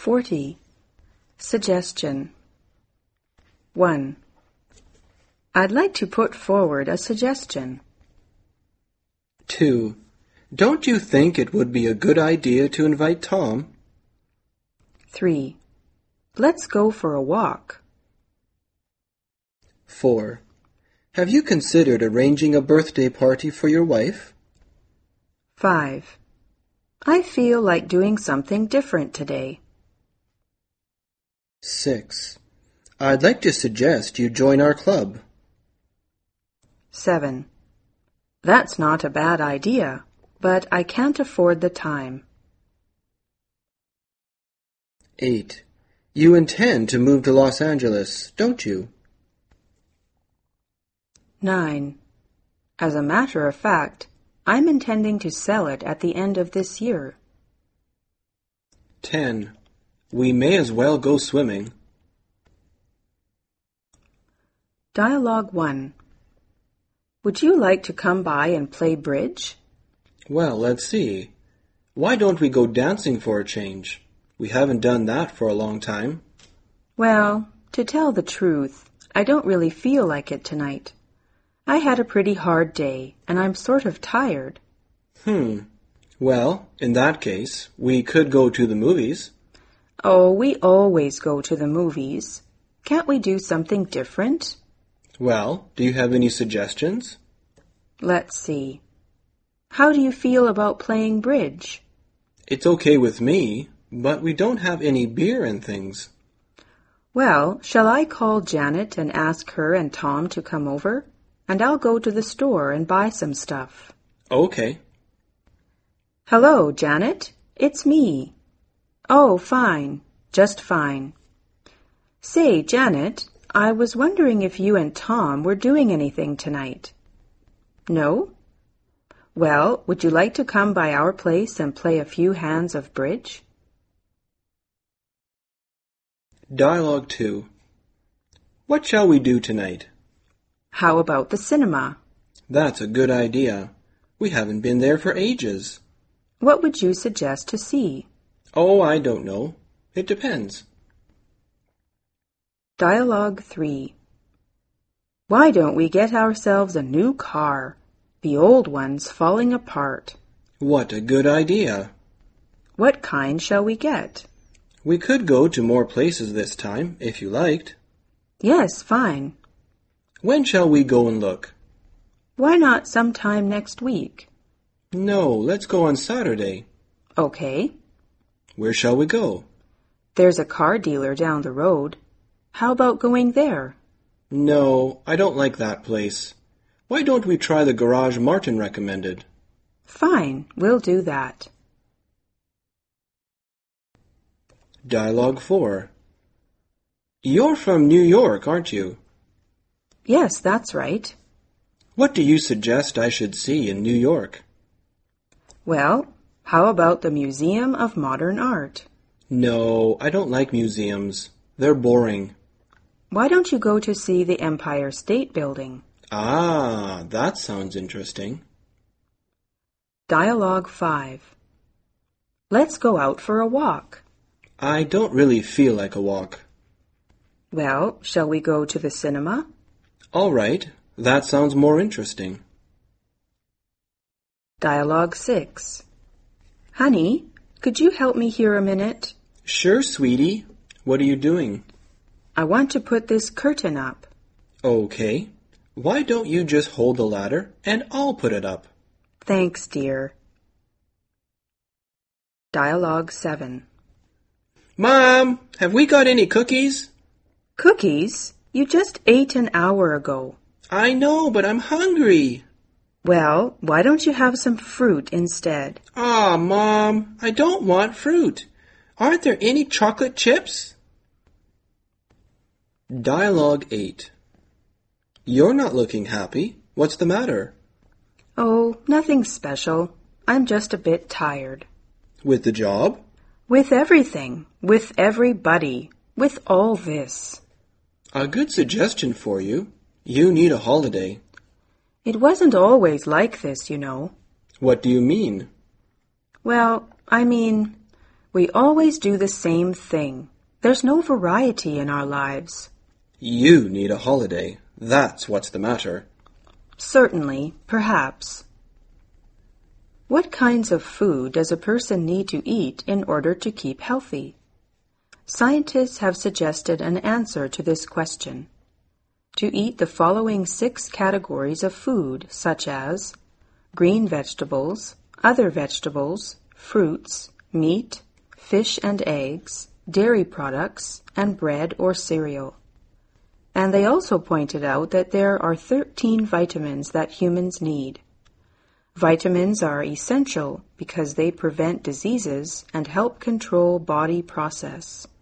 40. Suggestion. 1. I'd like to put forward a suggestion. 2. Don't you think it would be a good idea to invite Tom? 3. Let's go for a walk. 4. Have you considered arranging a birthday party for your wife? 5. I feel like doing something different today. 6. I'd like to suggest you join our club. 7. That's not a bad idea, but I can't afford the time. 8. You intend to move to Los Angeles, don't you? 9. As a matter of fact, I'm intending to sell it at the end of this year. 10. We may as well go swimming. Dialogue 1. Would you like to come by and play bridge? Well, let's see. Why don't we go dancing for a change? We haven't done that for a long time. Well, to tell the truth, I don't really feel like it tonight. I had a pretty hard day, and I'm sort of tired. Well, in that case, we could go to the movies. Oh, we always go to the movies. Can't we do something different? Well, do you have any suggestions? Let's see. How do you feel about playing bridge? It's okay with me, but we don't have any beer and things. Well, shall I call Janet and ask her and Tom to come over? And I'll go to the store and buy some stuff. Okay. Hello, Janet. It's me. Oh, fine. Just fine. Say, Janet, I was wondering if you and Tom were doing anything tonight. No? Well, would you like to come by our place and play a few hands of bridge? Dialogue 2. What shall we do tonight? How about the cinema? That's a good idea. We haven't been there for ages. What would you suggest to see? Oh, I don't know. It depends. Dialogue 3. Why don't we get ourselves a new car? The old one's falling apart. What a good idea. What kind shall we get? We could go to more places this time, if you liked. Yes, fine. When shall we go and look? Why not sometime next week? No, let's go on Saturday. Okay. Where shall we go? There's a car dealer down the road. How about going there? No, I don't like that place. Why don't we try the garage Martin recommended? Fine, we'll do that. Dialogue 4. You're from New York, aren't you? Yes, that's right. What do you suggest I should see in New York? Well, how about the Museum of Modern Art? No, I don't like museums. They're boring. Why don't you go to see the Empire State Building? Ah, that sounds interesting. Dialogue 5. Let's go out for a walk. I don't really feel like a walk. Well, shall we go to the cinema? All right, that sounds more interesting. Dialogue 6. Honey, could you help me here a minute? Sure, sweetie. What are you doing? I want to put this curtain up. Okay. Why don't you just hold the ladder and I'll put it up? Thanks, dear. Dialogue 7. Mom, have we got any cookies? Cookies? You just ate an hour ago. I know, but I'm hungry. Well, why don't you have some fruit instead? Ah, Mom, I don't want fruit. Aren't there any chocolate chips? Dialogue 8. You're not looking happy. What's the matter? Oh, nothing special. I'm just a bit tired. With the job? With everything. With everybody. With all this. A good suggestion for you. You need a holiday. It wasn't always like this, you know. What do you mean? Well, I mean, We always do the same thing. There's no variety in our lives. You need a holiday. That's what's the matter. Certainly, perhaps. What kinds of food does a person need to eat in order to keep healthy? Scientists have suggested an answer to this question. To eat the following 6 categories of food, such as green vegetables, other vegetables, fruits, meat, fish and eggs, dairy products, and bread or cereal. And they also pointed out that there are 13 vitamins that humans need. Vitamins are essential because they prevent diseases and help control body process.